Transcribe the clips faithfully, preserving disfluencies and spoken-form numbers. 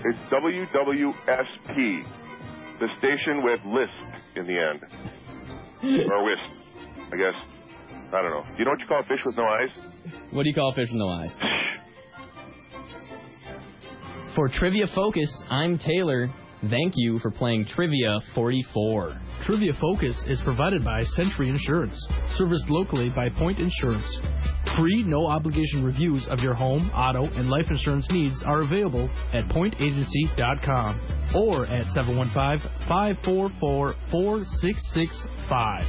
It's W W S P, the station with list in the end. Or wisp, I guess. I don't know. You know what you call a fish with no eyes? What do you call a fish with no eyes? For Trivia Focus, I'm Taylor. Thank you for playing Trivia forty-four. Trivia Focus is provided by Century Insurance, serviced locally by Point Insurance. Free, no-obligation reviews of your home, auto, and life insurance needs are available at point agency dot com or at seven one five, five four four, four six six five.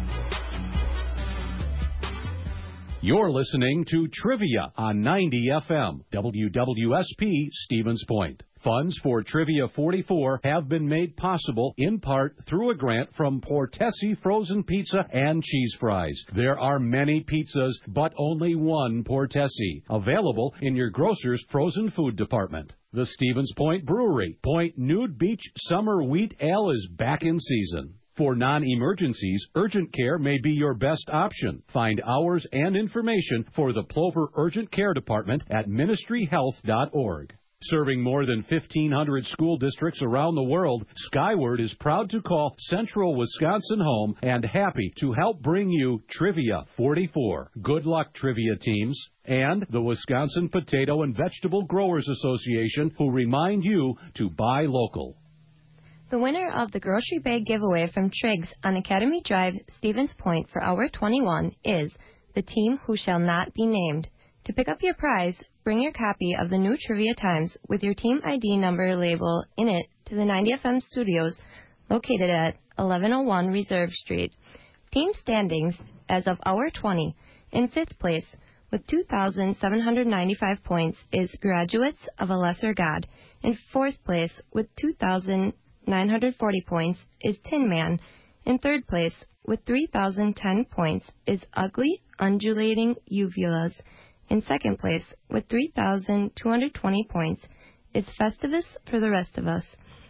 You're listening to Trivia on ninety F M, W W S P, Stevens Point. Funds for Trivia forty-four have been made possible in part through a grant from Portesi Frozen Pizza and Cheese Fries. There are many pizzas, but only one Portesi, available in your grocer's frozen food department. The Stevens Point Brewery Point Nude Beach Summer Wheat Ale is back in season. For non-emergencies, urgent care may be your best option. Find hours and information for the Plover Urgent Care Department at ministry health dot org. Serving more than fifteen hundred school districts around the world, Skyward is proud to call Central Wisconsin home and happy to help bring you Trivia forty-four. Good luck, trivia teams. And the Wisconsin Potato and Vegetable Growers Association, who remind you to buy local. The winner of the grocery bag giveaway from Triggs on Academy Drive, Stevens Point for Hour twenty-one is the team who shall not be named. To pick up your prize, bring your copy of the new Trivia Times with your team I D number label in it to the ninety F M studios located at eleven oh one Reserve Street. Team standings as of Hour twenty. In fifth place with two thousand seven hundred ninety-five points is Graduates of a Lesser God. In fourth place with two thousand nine hundred forty points is Tin Man. In third place with three thousand ten points is Ugly Undulating Uvulas. In second place, with three thousand two hundred twenty points, is Festivus for the Rest of Us.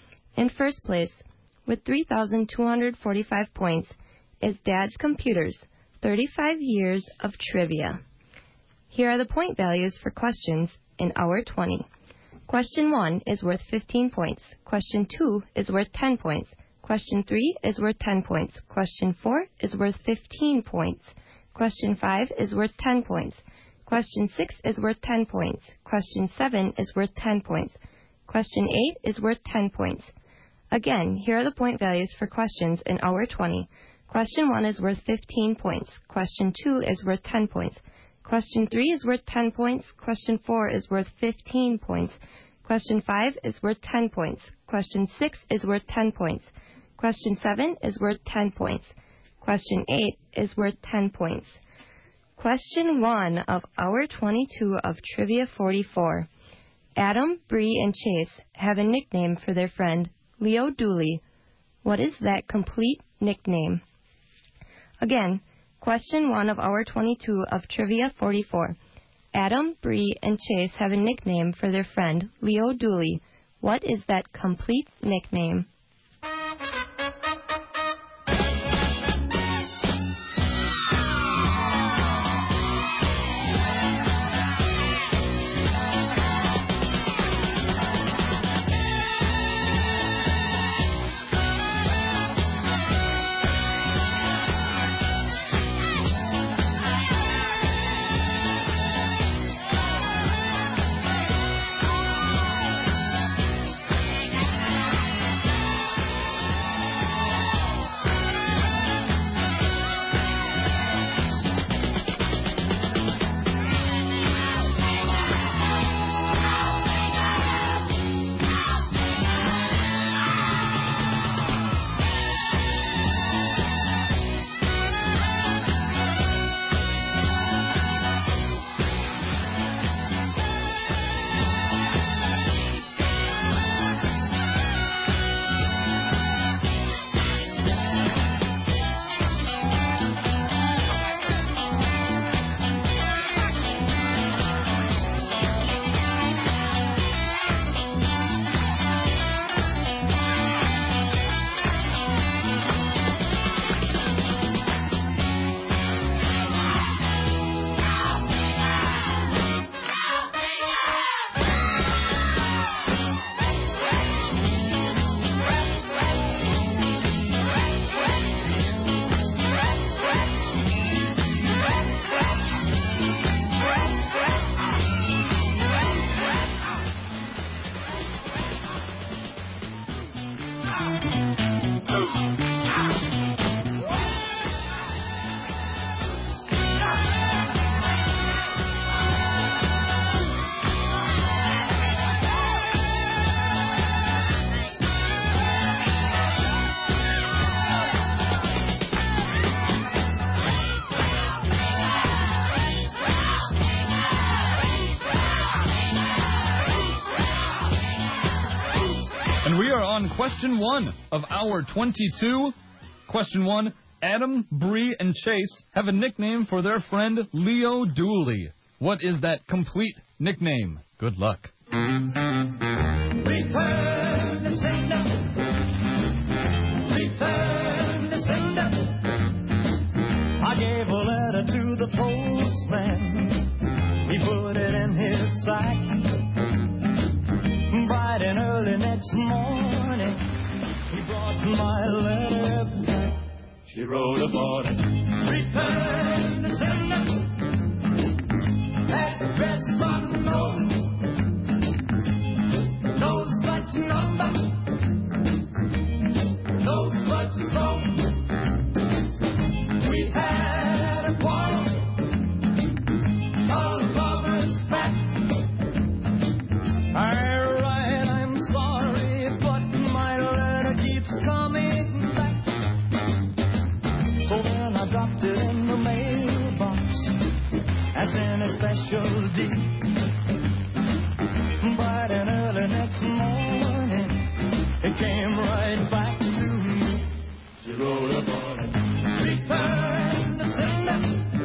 In first place, with three thousand two hundred forty-five points, is Dad's Computers, thirty-five Years of Trivia. Here are the point values for questions in Hour twenty. Question one is worth fifteen points. Question two is worth ten points. Question three is worth ten points. Question four is worth fifteen points. Question five is worth ten points. Question six is worth ten points. Question seven is worth ten points. Question eight is worth ten points. Again, here are the point values for questions in Hour twenty. Question one is worth fifteen points. Question two is worth ten points. Question three is worth ten points. Question four is worth fifteen points. Question five is worth ten points. Question six is worth ten points. Question seven is worth ten points. Question eight is worth ten points. Question one of Hour twenty-two of Trivia forty-four. Adam, Bree, and Chase have a nickname for their friend, Leo Dooley. What is that complete nickname? Again, question one of Hour twenty-two of Trivia forty-four. Adam, Bree, and Chase have a nickname for their friend, Leo Dooley. What is that complete nickname? And we are on question one of hour twenty-two. Question one, Adam, Bree, and Chase have a nickname for their friend Leo Dooley. What is that complete nickname? Good luck. Return the sender. Return the sender. I gave a letter to the postman. He put it in his sack. Bright and early next morning, he brought my letter back. She wrote upon it, return the sender. Address unknown. No such number. No such song. We had a quarrel. Our lovers back. I write, I'm sorry, but my letter keeps coming back. So then I dropped it in the mailbox as in a special deed. Bright and early next morning, it came right back to me. She wrote upon it, return the sender.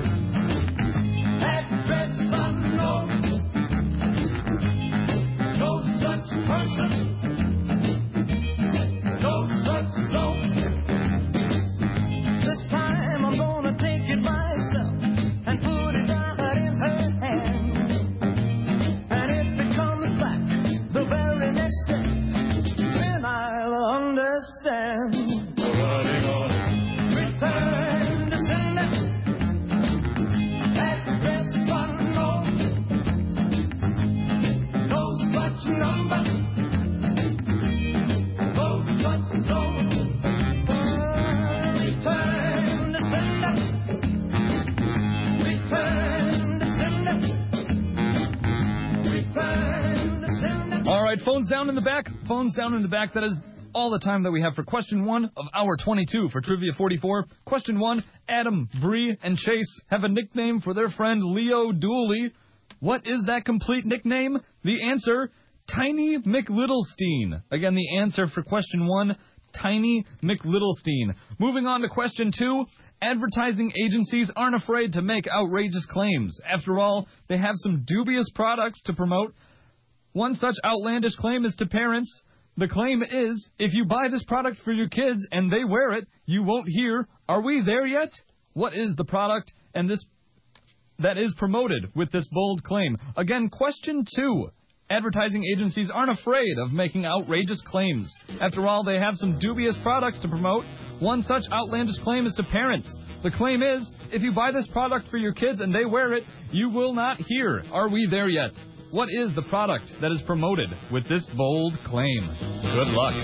Address unknown. No such person. No such zone. This time I'm gonna take it myself and put it right in her hand. And if it comes back the very next day, then I'll understand. Running on it. Return the sender. Address unknown. No such number. No such zone. Return the sender. Return the sender. Return the sender. All right, phones down in the back. Phones down in the back. That is all the time that we have for question one of hour twenty-two for Trivia forty-four. Question one, Adam, Bree, and Chase have a nickname for their friend Leo Dooley. What is that complete nickname? The answer, Tiny McLittlestein. Again, the answer for question one, Tiny McLittlestein. Moving on to question two, advertising agencies aren't afraid to make outrageous claims. After all, they have some dubious products to promote. One such outlandish claim is to parents. The claim is, if you buy this product for your kids and they wear it, you won't hear, are we there yet? What is the product and this that is promoted with this bold claim? Again, question two. Advertising agencies aren't afraid of making outrageous claims. After all, they have some dubious products to promote. One such outlandish claim is to parents. The claim is, if you buy this product for your kids and they wear it, you will not hear, are we there yet? What is the product that is promoted with this bold claim? Good luck.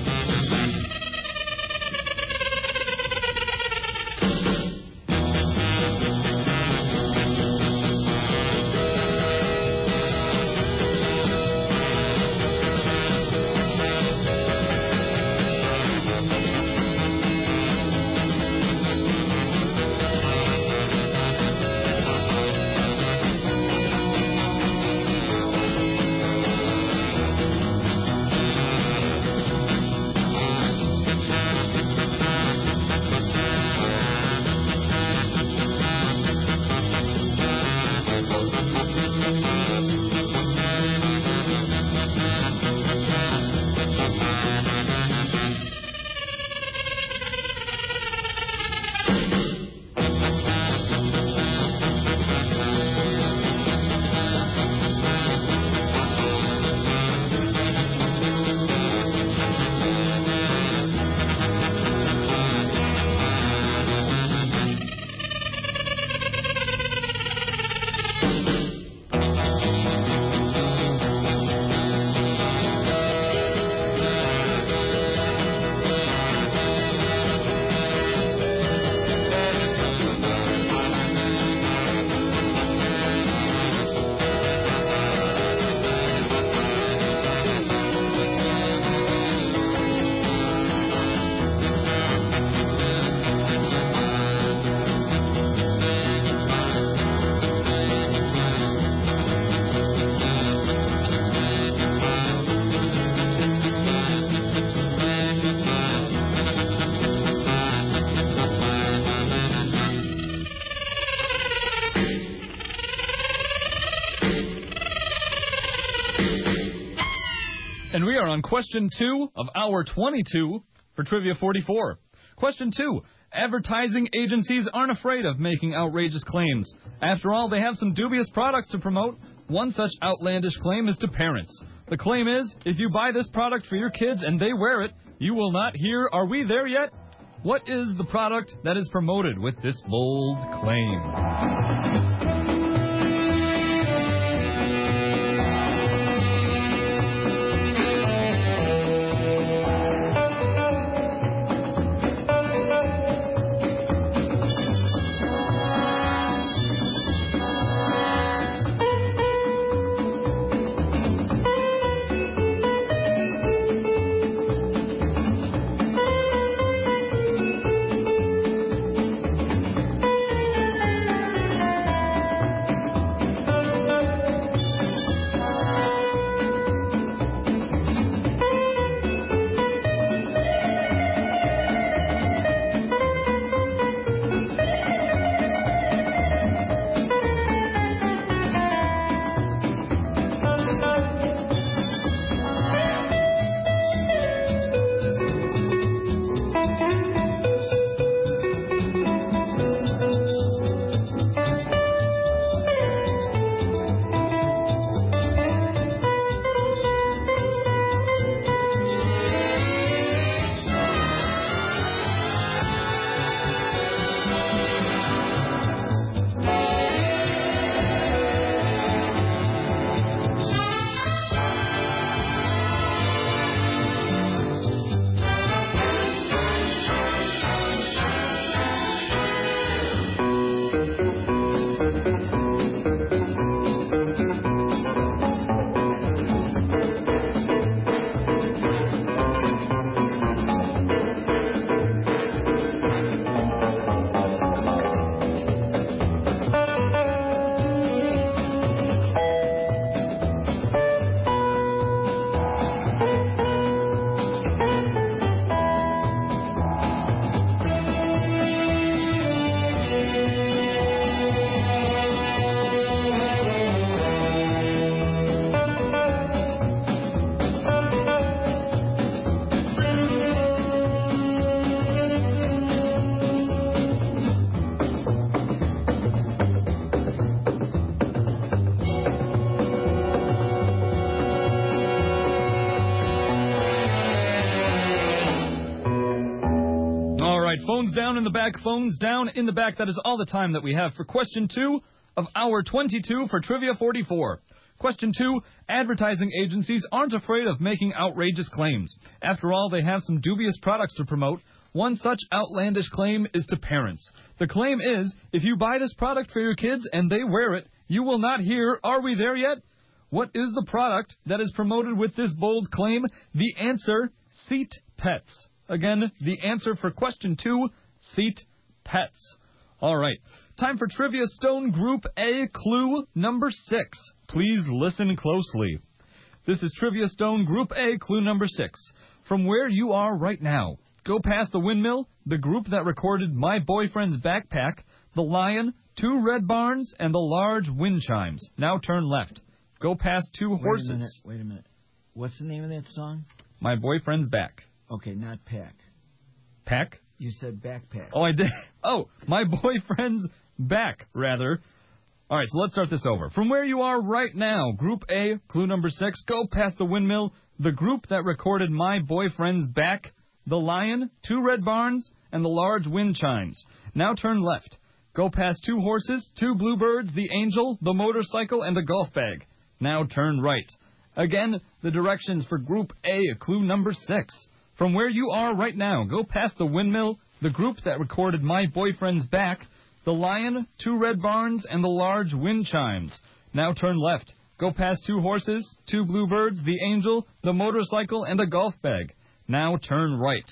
are on question two of hour twenty-two for Trivia forty-four. Question two. Advertising agencies aren't afraid of making outrageous claims. After all, they have some dubious products to promote. One such outlandish claim is to parents. The claim is, if you buy this product for your kids and they wear it, you will not hear, "Are we there yet?" What is the product that is promoted with this bold claim? Phones down in the back, phones down in the back. That is all the time that we have for question two of hour twenty-two for Trivia forty-four. Question two, advertising agencies aren't afraid of making outrageous claims. After all, they have some dubious products to promote. One such outlandish claim is to parents. The claim is, if you buy this product for your kids and they wear it, you will not hear, "Are we there yet?" What is the product that is promoted with this bold claim? The answer, Seat Pets. Again, the answer for question two, Seat Pets. All right. Time for Trivia Stone Group A, clue number six. Please listen closely. This is Trivia Stone Group A, clue number six. From where you are right now, go past the windmill, the group that recorded My Boyfriend's Backpack, the lion, two red barns, and the large wind chimes. Now turn left. Go past two horses. Wait a minute. Wait a minute. What's the name of that song? My Boyfriend's Back. Okay, not Pack. Pack? You said backpack. Oh, I did. Oh, My Boyfriend's Back, rather. All right, so let's start this over. From where you are right now, Group A, clue number six, go past the windmill, the group that recorded My Boyfriend's Back, the lion, two red barns, and the large wind chimes. Now turn left. Go past two horses, two bluebirds, the angel, the motorcycle, and the golf bag. Now turn right. Again, the directions for Group A, clue number six. From where you are right now, go past the windmill, the group that recorded My Boyfriend's Back, the lion, two red barns, and the large wind chimes. Now turn left. Go past two horses, two bluebirds, the angel, the motorcycle, and a golf bag. Now turn right.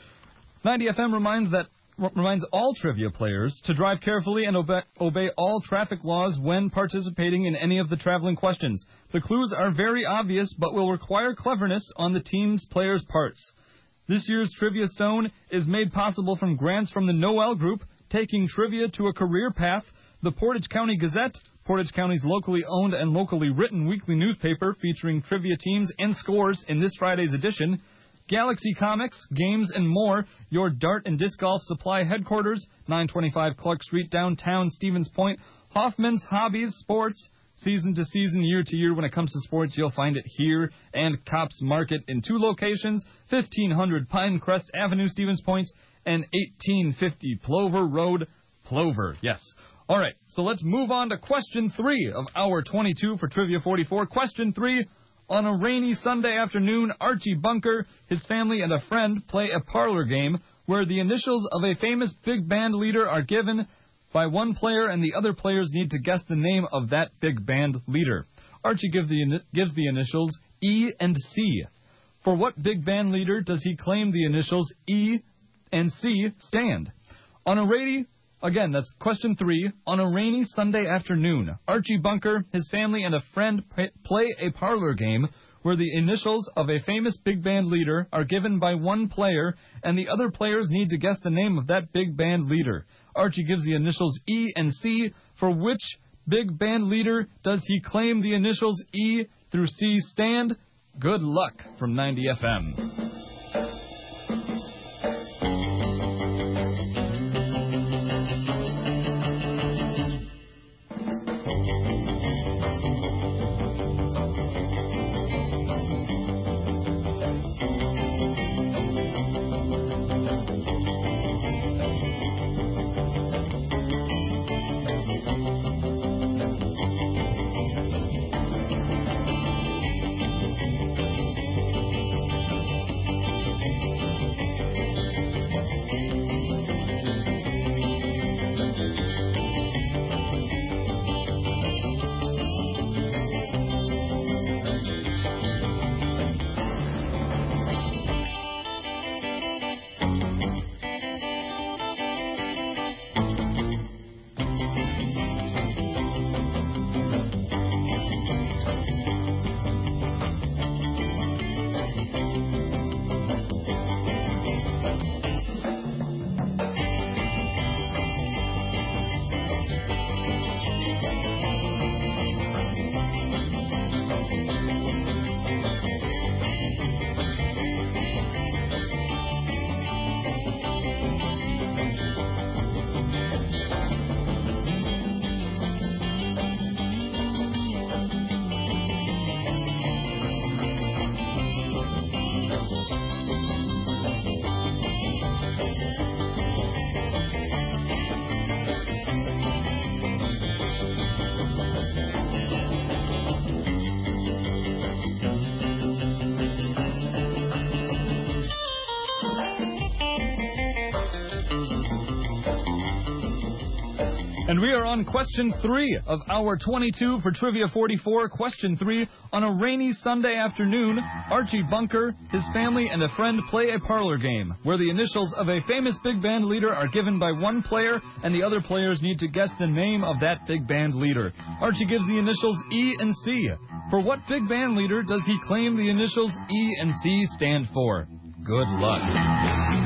ninety F M reminds that reminds all trivia players to drive carefully and obey, obey all traffic laws when participating in any of the traveling questions. The clues are very obvious, but will require cleverness on the team's players' parts. This year's Trivia Stone is made possible from grants from the Noel Group, Taking Trivia to a Career Path, the Portage County Gazette, Portage County's locally owned and locally written weekly newspaper featuring trivia teams and scores in this Friday's edition. Galaxy Comics, games, and more. Your Dart and Disc Golf Supply headquarters, nine twenty-five Clark Street, downtown Stevens Point. Hoffman's Hobbies Sports, season to season, year to year. When it comes to sports, you'll find it here. And Cops Market in two locations, fifteen hundred Pinecrest Avenue, Stevens Point, and eighteen fifty Plover Road, Plover. Yes. All right, so let's move on to question three of hour twenty-two for Trivia forty-four. Question three. On a rainy Sunday afternoon, Archie Bunker, his family, and a friend play a parlor game where the initials of a famous big band leader are given by one player and the other players need to guess the name of that big band leader. Archie give the, gives the initials E and C. For what big band leader does he claim the initials E and C stand? On a rainy... Again, that's question three. On a rainy Sunday afternoon, Archie Bunker, his family, and a friend play a parlor game where the initials of a famous big band leader are given by one player, and the other players need to guess the name of that big band leader. Archie gives the initials E and C. For which big band leader does he claim the initials E through C stand? Good luck from ninety F M. And we are on question three of hour twenty-two for Trivia forty-four. Question three. On a rainy Sunday afternoon, Archie Bunker, his family, and a friend play a parlor game where the initials of a famous big band leader are given by one player and the other players need to guess the name of that big band leader. Archie gives the initials E and C. For what big band leader does he claim the initials E and C stand for? Good luck.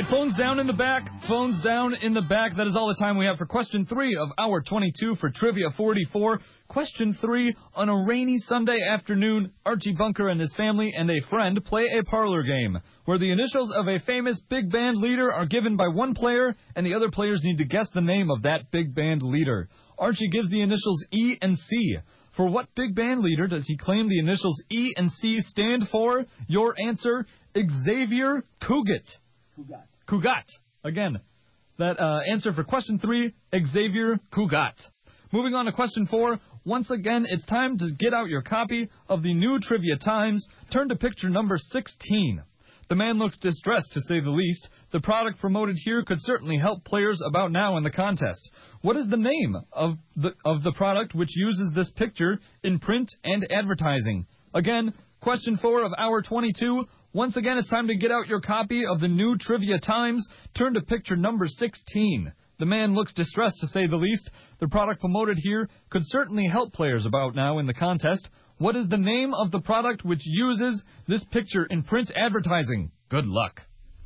phones down in the back. Phones down in the back. That is all the time we have for question three of hour twenty-two for Trivia forty-four. Question three. On a rainy Sunday afternoon, Archie Bunker and his family and a friend play a parlor game where the initials of a famous big band leader are given by one player and the other players need to guess the name of that big band leader. Archie gives the initials E and C. For what big band leader does he claim the initials E and C stand for? Your answer, Xavier Cugat. Cugat. Cugat. Again, that uh, answer for question three, Xavier Cugat. Moving on to question four. Once again, it's time to get out your copy of the new Trivia Times. Turn to picture number sixteen. The man looks distressed, to say the least. The product promoted here could certainly help players about now in the contest. What is the name of the of the product which uses this picture in print and advertising? Again, question four of hour twenty-two. Once again, it's time to get out your copy of the new Trivia Times. Turn to picture number sixteen. The man looks distressed, to say the least. The product promoted here could certainly help players about now in the contest. What is the name of the product which uses this picture in print advertising? Good luck.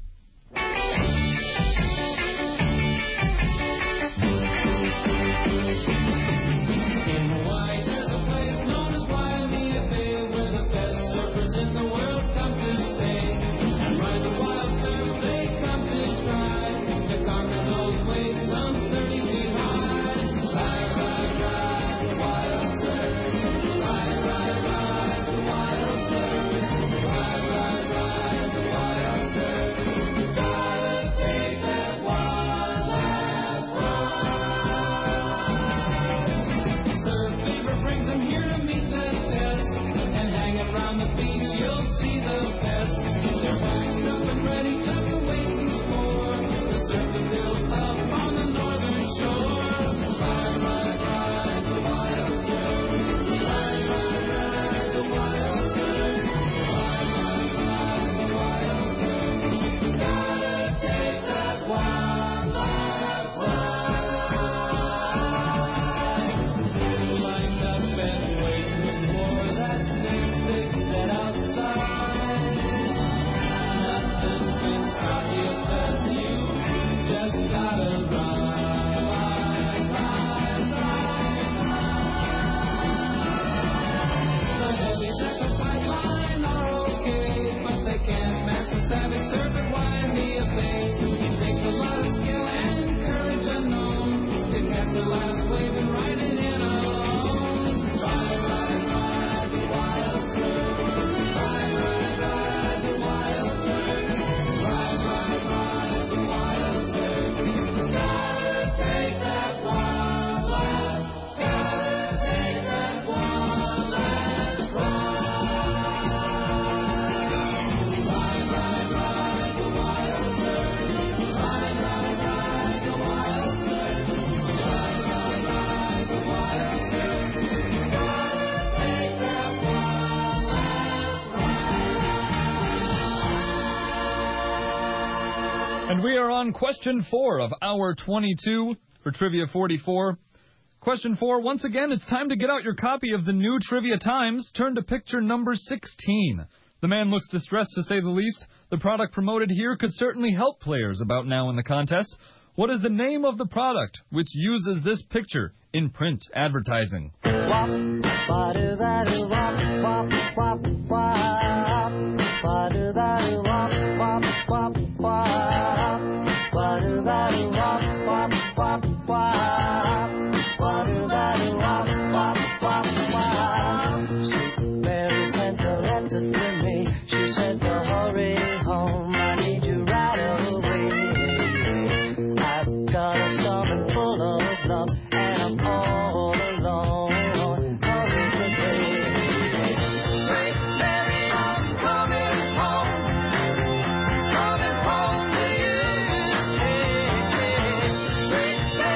And we are on question four of hour twenty-two for Trivia forty-four. Question four, once again, it's time to get out your copy of the new Trivia Times. Turn to picture number sixteen. The man looks distressed, to say the least. The product promoted here could certainly help players about now in the contest. What is the name of the product which uses this picture in print advertising? Mary sent a letter to me. She said to hurry home. I need you right away. I've got a stomach full of love, and I'm all alone. Hurry today. Great Mary, I'm coming home. Coming home to you. Great Mary.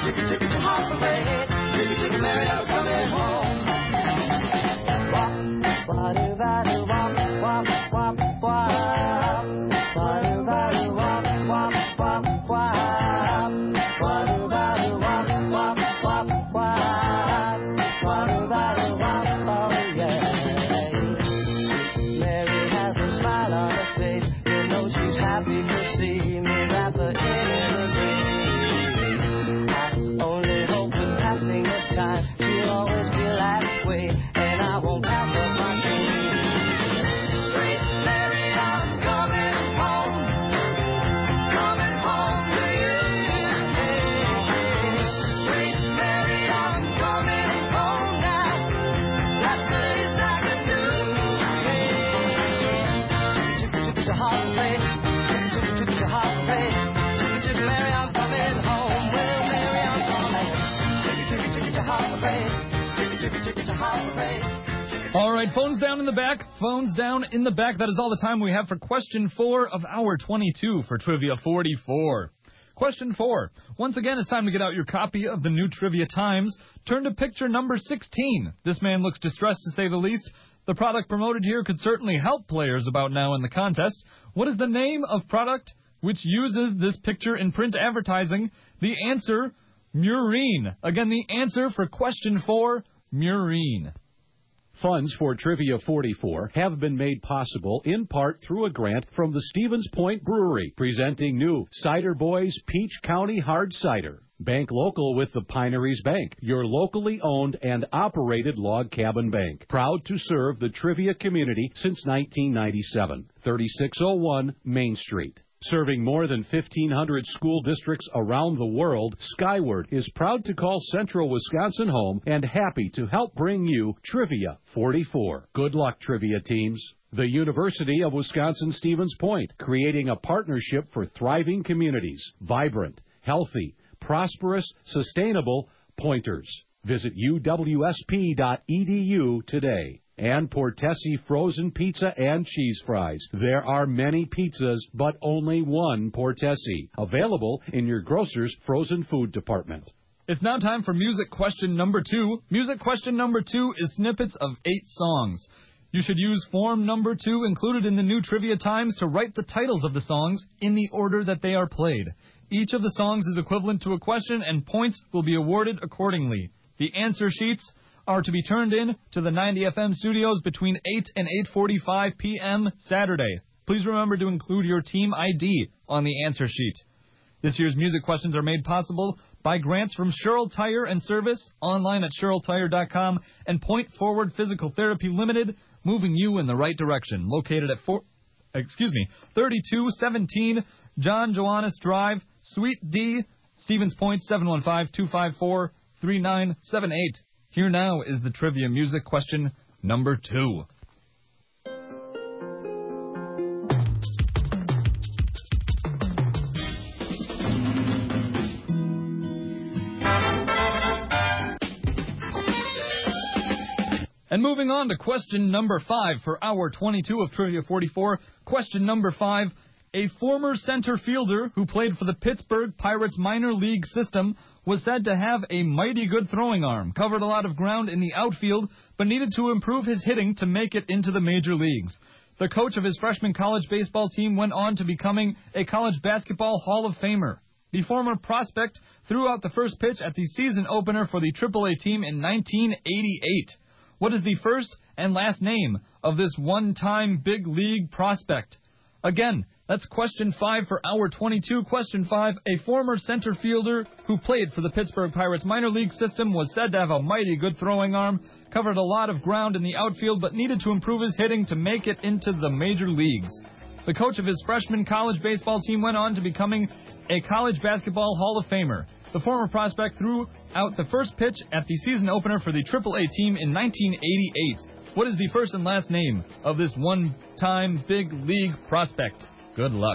chicka, chicka, chicka, hop parade. Chicka, chicka, Mary, I'm coming home. Wop, ba-do-ba-do, wop, wop, wop, wop. Ba-do-ba-do, wop, wop, wop, wop. Ba-do-ba-do, wop, wop, wop, wop. Ba-do-ba-do, wop, oh yeah. Mary has a smile on her face. You know she's happy to see me wrap her in the breeze. I only hope in passing of time she'll always feel that way, and I won't pass up my dreams. Sweet Mary, I'm coming home, coming home to you today. Sweet Mary, I'm coming home now. That's the least I can do. Chicka, chicka, chicka, hop parade. Chicka, chicka, chicka, hop parade. Chicka, chicka, Mary, I'm coming home. Well, Mary, I'm coming. Chicka, chicka, chicka, chicka, hop parade. Chicka, chicka, chicka, chicka, hop parade. All right, phones down in the back. Phones down in the back. That is all the time we have for question four of hour twenty-two for Trivia forty-four. Question four. Once again, it's time to get out your copy of the new Trivia Times. Turn to picture number sixteen. This man looks distressed, to say the least. The product promoted here could certainly help players about now in the contest. What is the name of product which uses this picture in print advertising? The answer, Murine. Again, the answer for question four, Murine. Funds for Trivia forty-four have been made possible in part through a grant from the Stevens Point Brewery, presenting new Cider Boys Peach County Hard Cider. Bank local with the Pineries Bank, your locally owned and operated log cabin bank. Proud to serve the trivia community since nineteen ninety-seven. thirty-six oh one Main Street. Serving more than fifteen hundred school districts around the world, Skyward is proud to call Central Wisconsin home and happy to help bring you Trivia forty-four. Good luck, trivia teams. The University of Wisconsin-Stevens Point, creating a partnership for thriving communities, vibrant, healthy, prosperous, sustainable Pointers. Visit U W S P dot E D U today. And Portesi frozen pizza and cheese fries. There are many pizzas, but only one Portesi. Available in your grocer's frozen food department. It's now time for music question number two. Music question number two is snippets of eight songs. You should use form number two included in the new Trivia Times to write the titles of the songs in the order that they are played. Each of the songs is equivalent to a question, and points will be awarded accordingly. The answer sheets are to be turned in to the ninety F M studios between eight and eight forty-five p.m. Saturday. Please remember to include your team I D on the answer sheet. This year's music questions are made possible by grants from Sherrill Tire and Service, online at sherrill tire dot com, and Point Forward Physical Therapy Limited, moving you in the right direction. Located at four, excuse me, thirty-two seventeen John Joannis Drive, Suite D, Stevens Point, seven one five, two five four, three nine seven eight. Here now is the trivia music question number two. And moving on to question number five for hour twenty-two of Trivia forty-four. Question number five. A former center fielder who played for the Pittsburgh Pirates minor league system was said to have a mighty good throwing arm, covered a lot of ground in the outfield, but needed to improve his hitting to make it into the major leagues. The coach of his freshman college baseball team went on to becoming a college basketball Hall of Famer. The former prospect threw out the first pitch at the season opener for the triple A team in nineteen eighty-eight. What is the first and last name of this one-time big league prospect? Again, that's question five for hour twenty-two. Question five, a former center fielder who played for the Pittsburgh Pirates minor league system was said to have a mighty good throwing arm, covered a lot of ground in the outfield, but needed to improve his hitting to make it into the major leagues. The coach of his freshman college baseball team went on to becoming a college basketball Hall of Famer. The former prospect threw out the first pitch at the season opener for the triple A team in nineteen eighty-eight. What is the first and last name of this one-time big league prospect? Good luck.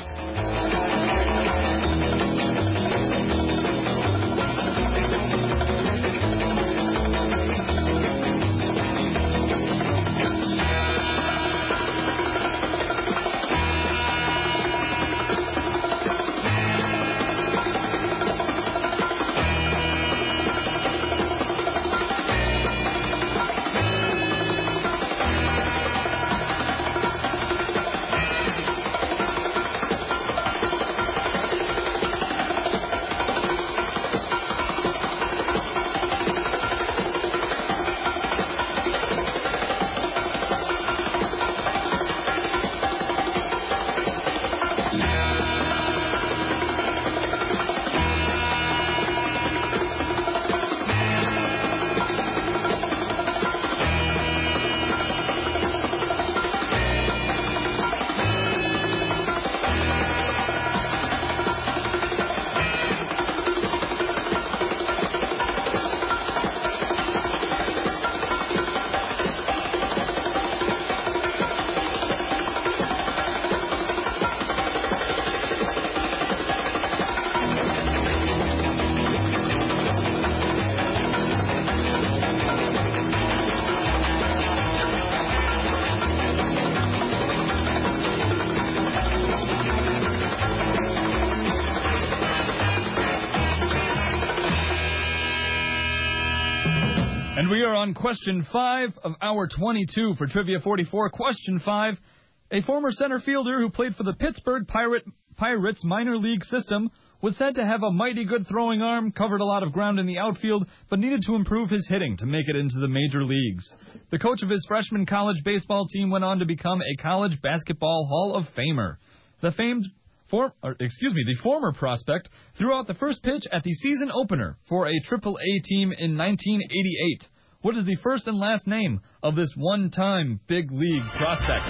And we are on question five of hour twenty-two for Trivia forty-four. Question five. A former center fielder who played for the Pittsburgh Pirate, Pirates minor league system was said to have a mighty good throwing arm, covered a lot of ground in the outfield, but needed to improve his hitting to make it into the major leagues. The coach of his freshman college baseball team went on to become a college basketball Hall of Famer. The famed For, or, excuse me, the former prospect threw out the first pitch at the season opener for a triple A team in nineteen eighty-eight. What is the first and last name of this one-time big league prospect?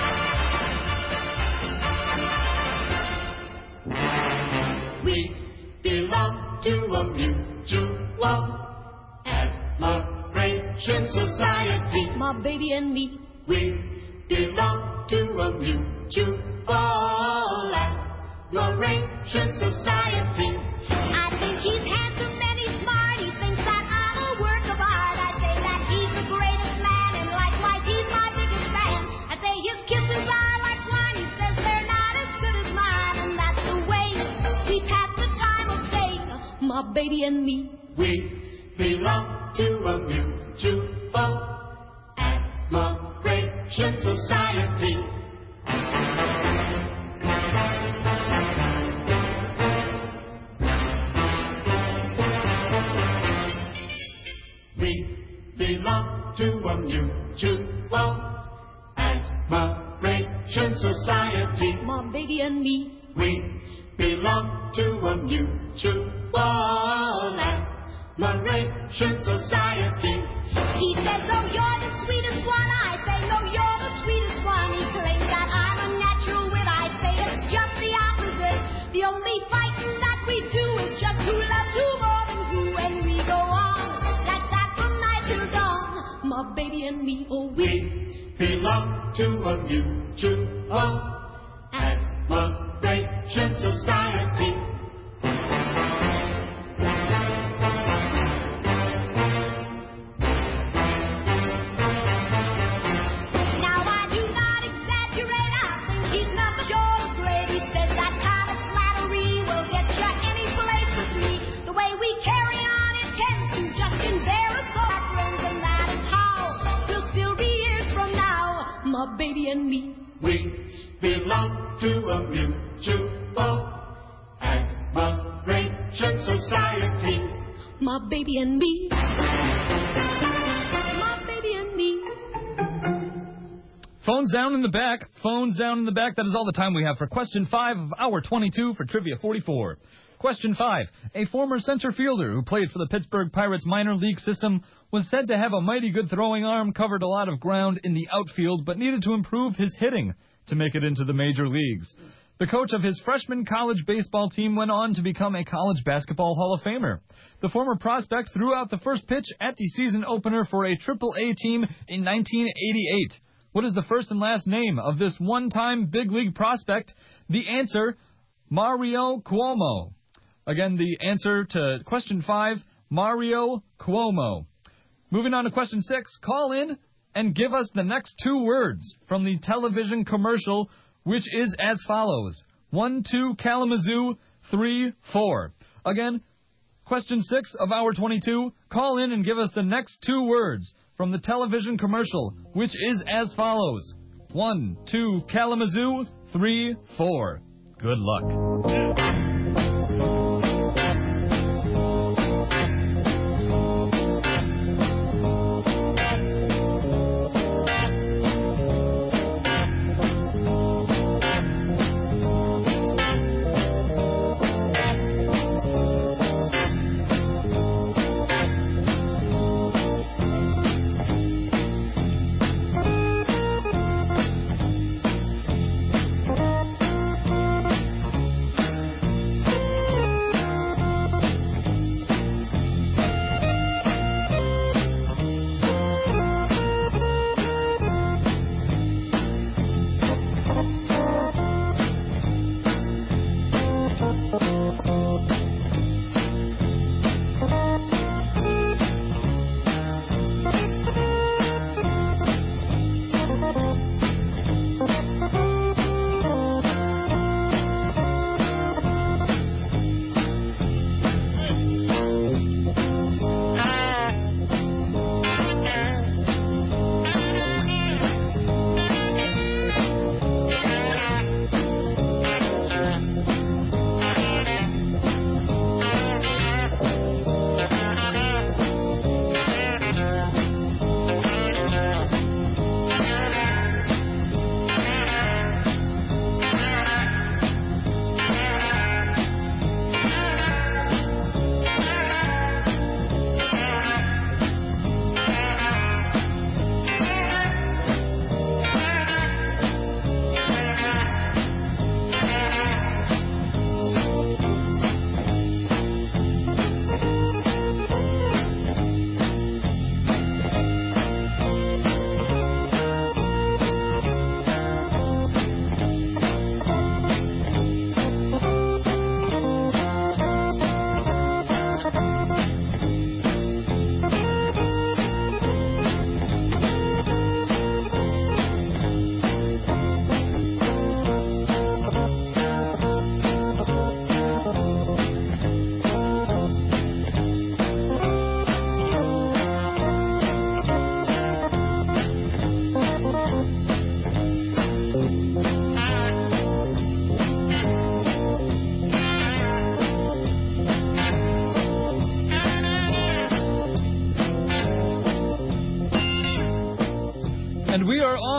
We belong to a mutual admiration society. My baby and me. We belong to a mutual admiration society. I think he's handsome and he's smart. He thinks that I'm a work of art. I say that he's the greatest man, and likewise he's my biggest fan. I say his kisses are like wine. He says they're not as good as mine, and that's the way we pass the time of day. My baby and me. We belong to a mutual admiration society. We belong to a mutual admiration society. My baby and me. We belong to a mutual admiration society. He says, oh, you're the sweetest one. I say, no, you're the sweetest one. He claims that I'm a natural wit. I say it's just the opposite. The only fighting that we do is just who loves who more than who. And we go on like that from night till dawn. My baby and me, oh, we, we belong to a mutual admiration society. My baby and me. We belong to a mutual admiration society. My baby and me. My baby and me. Phones down in the back. Phones down in the back. That is all the time we have for question five of hour twenty-two for Trivia forty-four. Question five. A former center fielder who played for the Pittsburgh Pirates minor league system was said to have a mighty good throwing arm, covered a lot of ground in the outfield, but needed to improve his hitting to make it into the major leagues. The coach of his freshman college baseball team went on to become a college basketball Hall of Famer. The former prospect threw out the first pitch at the season opener for a triple A team in nineteen eighty-eight. What is the first and last name of this one-time big league prospect? The answer, Mario Cuomo. Again, the answer to question five, Mario Cuomo. Moving on to question six, call in and give us the next two words from the television commercial, which is as follows. One, two, Kalamazoo, three, four. Again, question six of hour twenty-two, call in and give us the next two words from the television commercial, which is as follows. One, two, Kalamazoo, three, four. Good luck.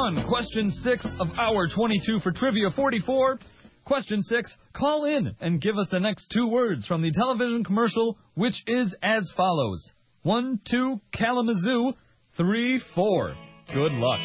on. Question six of hour twenty-two for Trivia forty-four. Question six, call in and give us the next two words from the television commercial, which is as follows. One, two, Kalamazoo. Three, four. Good luck.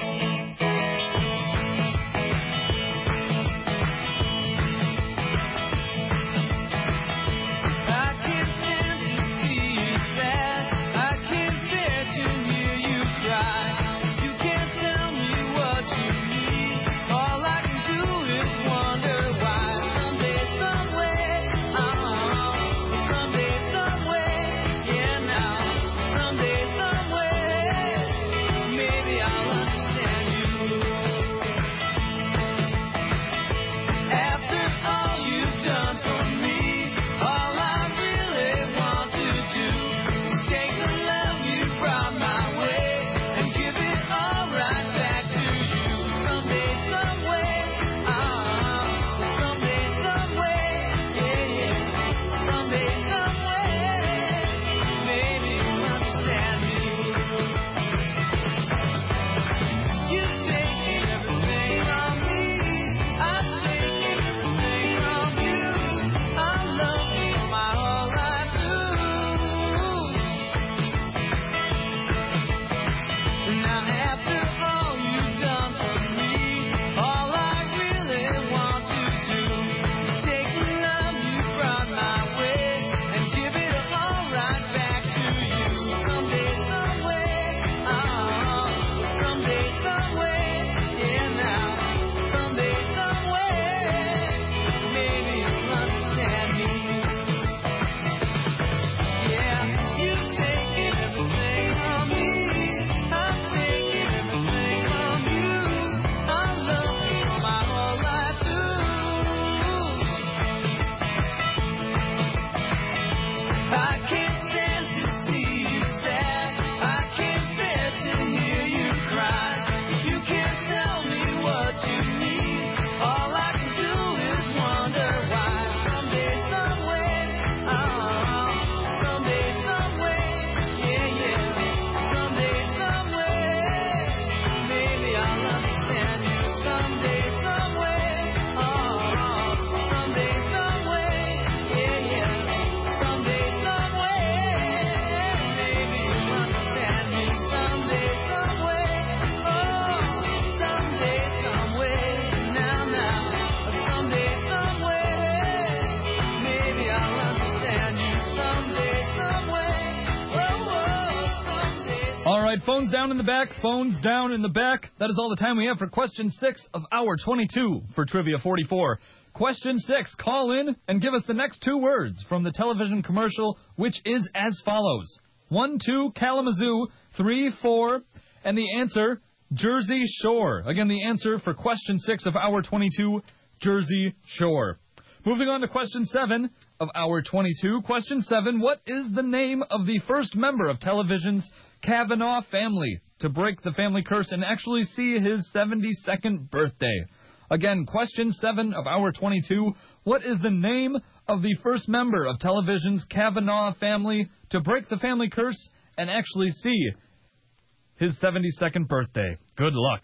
Phones down in the back, phones down in the back. That is all the time we have for question six of hour twenty-two for Trivia forty-four. Question six, call in and give us the next two words from the television commercial, which is as follows. One, two, Kalamazoo. Three, four. And the answer, Jersey Shore. Again, the answer for question six of hour twenty-two, Jersey Shore. Moving on to question seven of hour twenty-two. Question seven, what is the name of the first member of television's Kavanaugh family to break the family curse and actually see his seventy-second birthday? Again, question seven of hour twenty-two. What is the name of the first member of television's Kavanaugh family to break the family curse and actually see his seventy-second birthday? Good luck.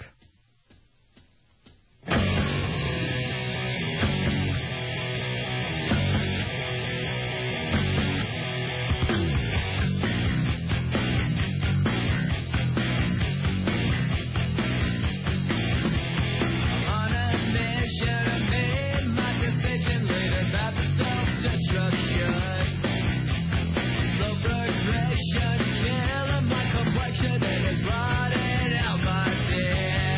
Kill my complexion and it's rotting out my skin.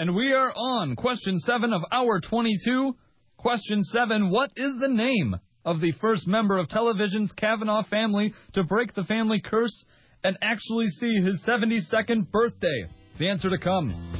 And we are on question seven of hour twenty-two. Question seven, what is the name of the first member of television's Kavanaugh family to break the family curse and actually see his seventy-second birthday? The answer to come.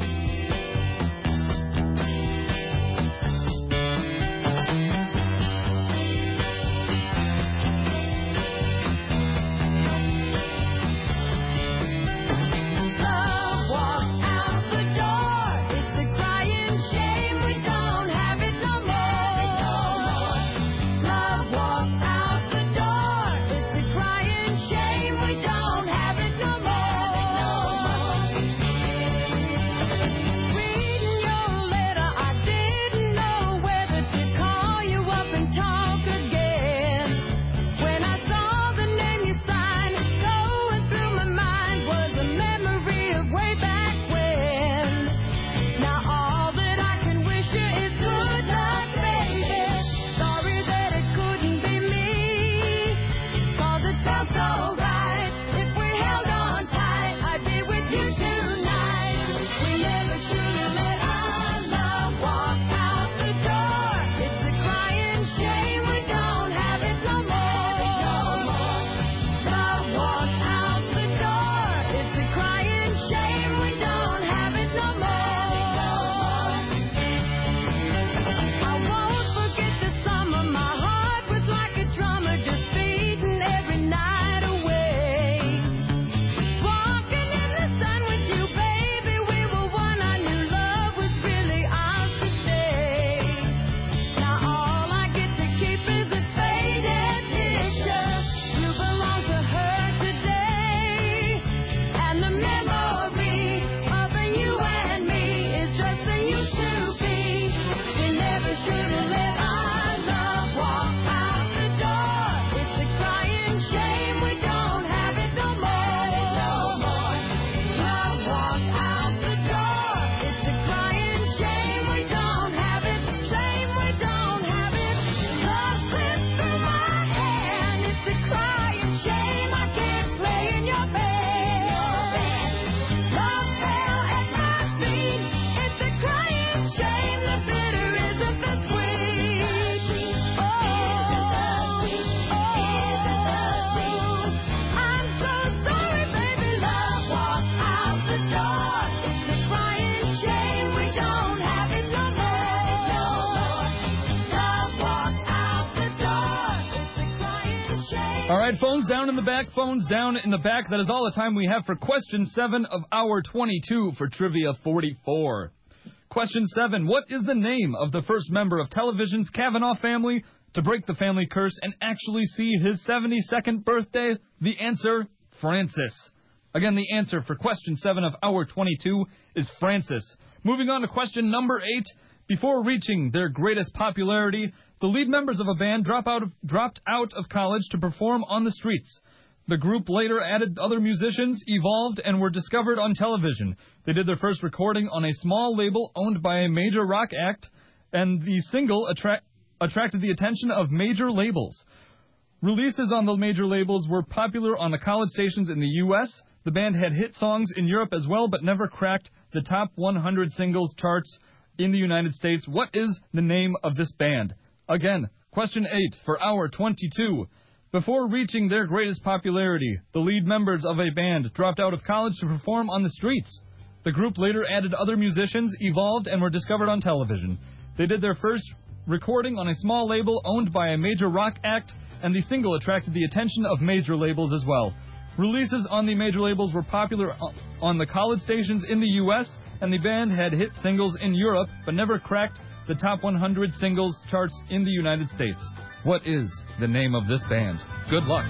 All right, phones down in the back, phones down in the back. That is all the time we have for question seven of hour twenty-two for Trivia forty-four. Question seven, what is the name of the first member of television's Kavanaugh family to break the family curse and actually see his seventy-second birthday? The answer, Francis. Again, the answer for question seven of hour twenty-two is Francis. Moving on to question number eight. Before reaching their greatest popularity, the lead members of a band drop out of, dropped out of college to perform on the streets. The group later added other musicians, evolved, and were discovered on television. They did their first recording on a small label owned by a major rock act, and the single attra- attracted the attention of major labels. Releases on the major labels were popular on the college stations in the U S The band had hit songs in Europe as well, but never cracked the top one hundred singles charts in the United States. What is the name of this band? Again, question eight for hour twenty-two. Before reaching their greatest popularity, the lead members of a band dropped out of college to perform on the streets. The group later added other musicians, evolved, and were discovered on television. They did their first recording on a small label owned by a major rock act, and the single attracted the attention of major labels as well. Releases on the major labels were popular on the college stations in the U S, and the band had hit singles in Europe, but never cracked the top one hundred singles charts in the United States. What is the name of this band? Good luck.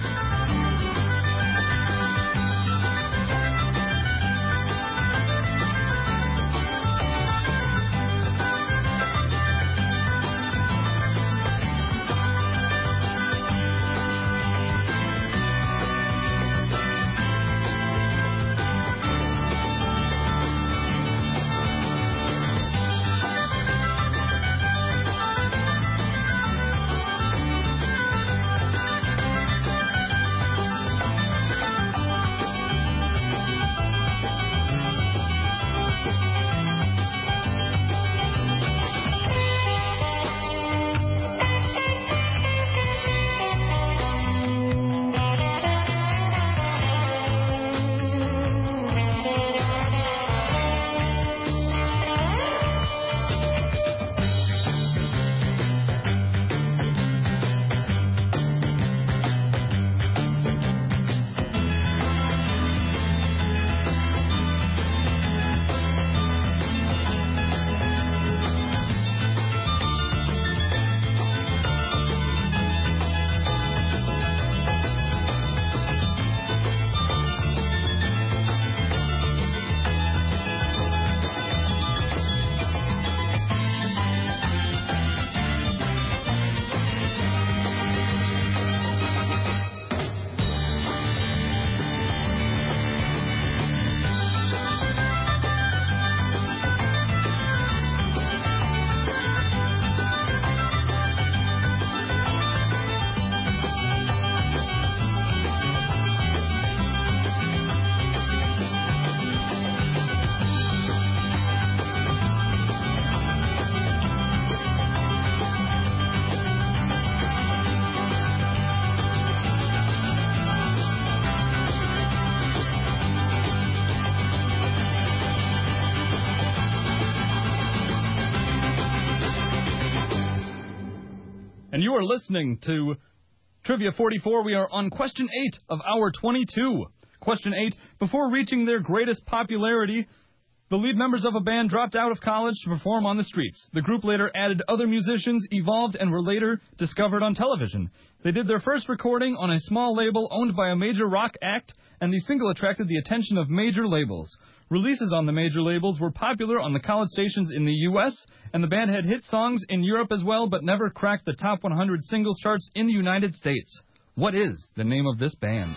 and you are listening to Trivia forty-four. We are on question eight of hour twenty-two. Question eight, before reaching their greatest popularity, the lead members of a band dropped out of college to perform on the streets. The group later added other musicians, evolved, and were later discovered on television. They did their first recording on a small label owned by a major rock act, and the single attracted the attention of major labels. Releases on the major labels were popular on the college stations in the U S, and the band had hit songs in Europe as well, but never cracked the top one hundred singles charts in the United States. What is the name of this band?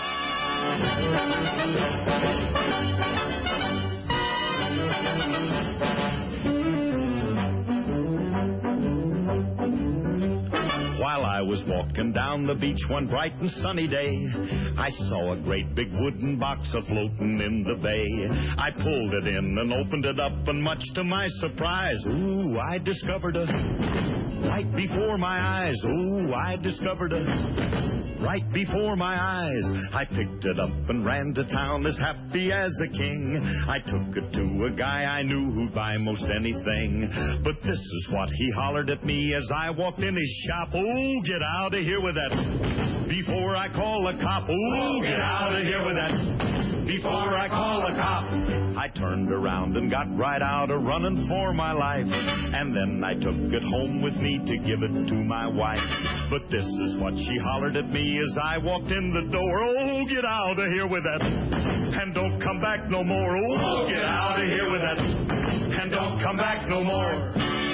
While I was walking down the beach one bright and sunny day, I saw a great big wooden box a-floating in the bay. I pulled it in and opened it up, and much to my surprise, ooh, I discovered a right before my eyes. Ooh, I discovered a right before my eyes. I picked it up and ran to town as happy as a king. I took it to a guy I knew who'd buy most anything. But this is what he hollered at me as I walked in his shop. Oh, get out of here with that before I call a cop. Oh, get out of here with that before I call a cop. I turned around and got right out a running for my life. And then I took it home with me to give it to my wife. But this is what she hollered at me as I walked in the door. Oh, get out of here with that and don't come back no more. Oh, get out of here with that and don't come back no more.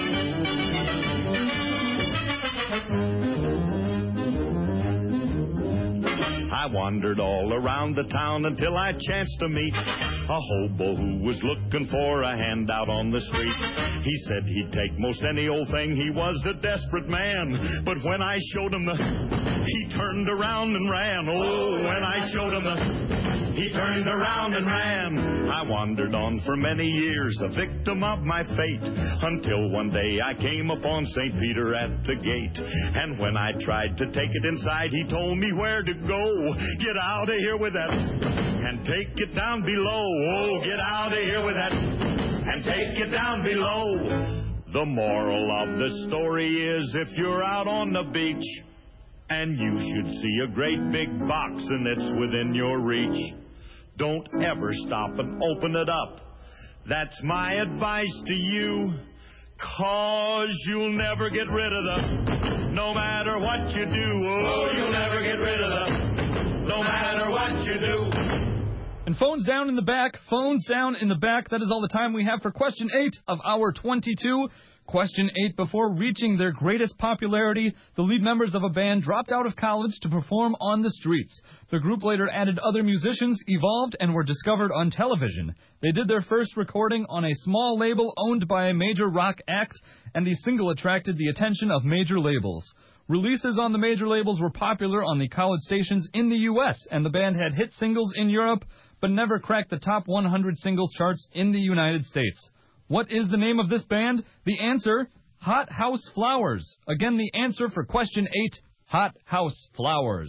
I wandered all around the town until I chanced to meet a hobo who was looking for a handout on the street. He said he'd take most any old thing. He was a desperate man. But when I showed him the, he turned around and ran. Oh, when I showed him the, he turned around and ran. I wandered on for many years, a victim of my fate, until one day I came upon Saint Peter at the gate. And when I tried to take it inside, he told me where to go. Get out of here with that and take it down below. Oh, get out of here with that and take it down below. The moral of the story is, if you're out on the beach and you should see a great big box and it's within your reach, don't ever stop and open it up. That's my advice to you, 'cause you'll never get rid of them, no matter what you do. Oh, you'll never get rid of them, no matter what you do. And phones down in the back, phones down in the back. That is all the time we have for question eight of hour twenty-two. Question eight, before reaching their greatest popularity, the lead members of a band dropped out of college to perform on the streets. The group later added other musicians, evolved, and were discovered on television. They did their first recording on a small label owned by a major rock act, and the single attracted the attention of major labels. Releases on the major labels were popular on the college stations in the U S, and the band had hit singles in Europe, but never cracked the top one hundred singles charts in the United States. What is the name of this band? The answer, Hot House Flowers. Again, the answer for question eight, Hot House Flowers.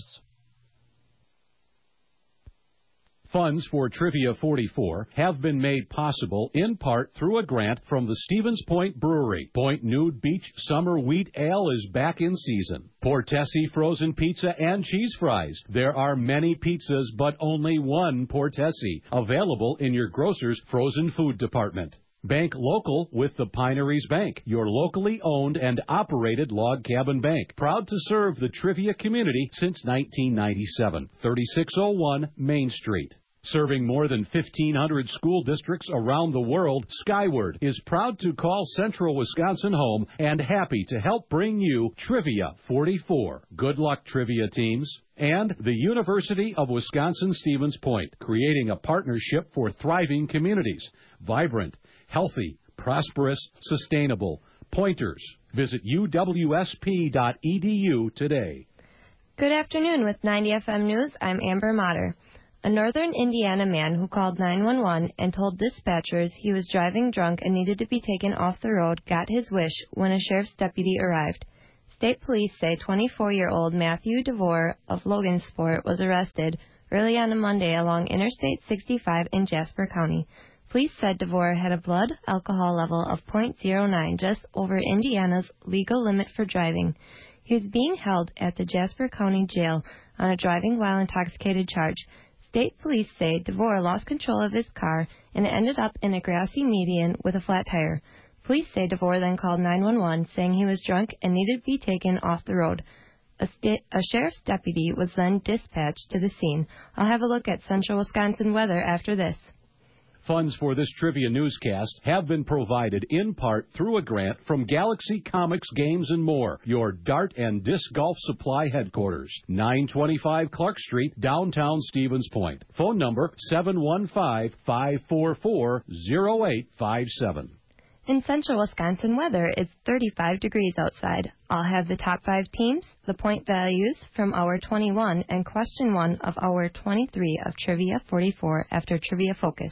Funds for Trivia forty-four have been made possible in part through a grant from the Stevens Point Brewery. Point Nude Beach Summer Wheat Ale is back in season. Portesi frozen pizza and cheese fries. There are many pizzas, but only one Portesi, available in your grocer's frozen food department. Bank local with the Pineries Bank, your locally owned and operated log cabin bank. Proud to serve the trivia community since nineteen ninety-seven. thirty-six oh one Main Street. Serving more than fifteen hundred school districts around the world, Skyward is proud to call Central Wisconsin home and happy to help bring you Trivia forty-four. Good luck, trivia teams. And the University of Wisconsin-Stevens Point, creating a partnership for thriving communities. Vibrant, healthy, prosperous, sustainable. Pointers. Visit U W S P dot E D U today. Good afternoon. With ninety F M News, I'm Amber Motter. A northern Indiana man who called nine one one and told dispatchers he was driving drunk and needed to be taken off the road got his wish when a sheriff's deputy arrived. State police say twenty-four-year-old Matthew DeVore of Logansport was arrested early on a Monday along Interstate sixty-five in Jasper County. Police said DeVore had a blood alcohol level of point zero nine, just over Indiana's legal limit for driving. He is being held at the Jasper County Jail on a driving while intoxicated charge. State police say DeVore lost control of his car and ended up in a grassy median with a flat tire. Police say DeVore then called nine one one, saying he was drunk and needed to be taken off the road. A, sta- a sheriff's deputy was then dispatched to the scene. I'll have a look at central Wisconsin weather after this. Funds for this trivia newscast have been provided in part through a grant from Galaxy Comics Games and More, your dart and disc golf supply headquarters, nine twenty-five Clark Street, downtown Stevens Point. Phone number seven one five, five four four, zero eight five seven. In central Wisconsin weather, it's thirty-five degrees outside. I'll have the top five teams, the point values from hour twenty-one, and question one of hour twenty-three of Trivia forty-four after Trivia Focus.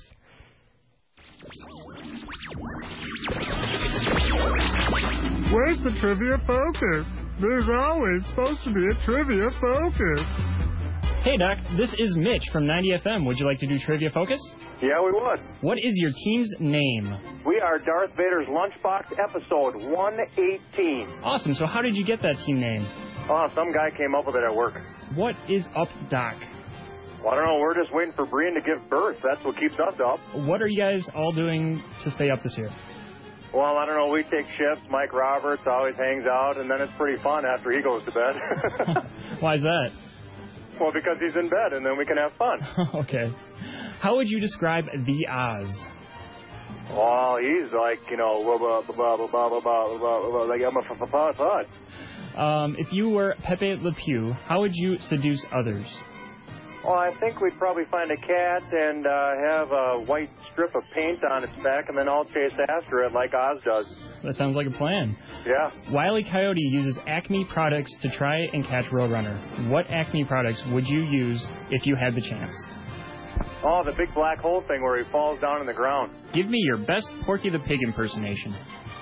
Where's the Trivia Focus? There's always supposed to be a Trivia Focus. Hey, Doc, this is Mitch from ninety F M. Would you like to do Trivia Focus? Yeah, we would. What is your team's name? We are Darth Vader's Lunchbox, episode one eighteen. Awesome. So how did you get that team name? Oh, some guy came up with it at work. What is up, Doc? Well, I don't know. We're just waiting for Brian to give birth. That's what keeps us up. What are you guys all doing to stay up this year? Well, I don't know. We take shifts. Mike Roberts always hangs out, and then it's pretty fun after he goes to bed. Why is that? Well, because he's in bed, and then we can have fun. Okay. How would you describe the Oz? Well, he's like, you know, blah, blah, blah, blah, blah, blah, blah, blah, blah, like I'm a f- f- f- Um, if you were Pepe Le Pew, how would you seduce others? Well, I think we'd probably find a cat and uh, have a white strip of paint on its back and then all chase after it like Oz does. That sounds like a plan. Yeah. Wile E. Coyote uses Acme products to try and catch Roadrunner. What Acme products would you use if you had the chance? Oh, the big black hole thing where he falls down in the ground. Give me your best Porky the Pig impersonation.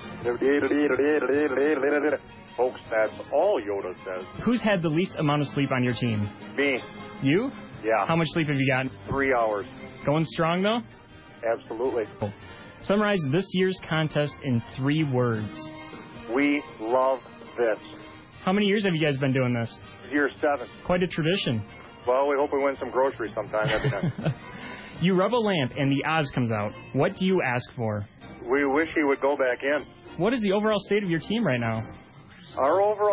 Folks, that's all Yoda says. Who's had the least amount of sleep on your team? Me. You? Yeah. How much sleep have you gotten? Three hours. Going strong, though? Absolutely. Summarize this year's contest in three words. We love this. How many years have you guys been doing this? Year seven. Quite a tradition. Well, we hope we win some groceries sometime. That'd be nice. You rub a lamp and the Oz comes out. What do you ask for? We wish he would go back in. What is the overall state of your team right now? Our overall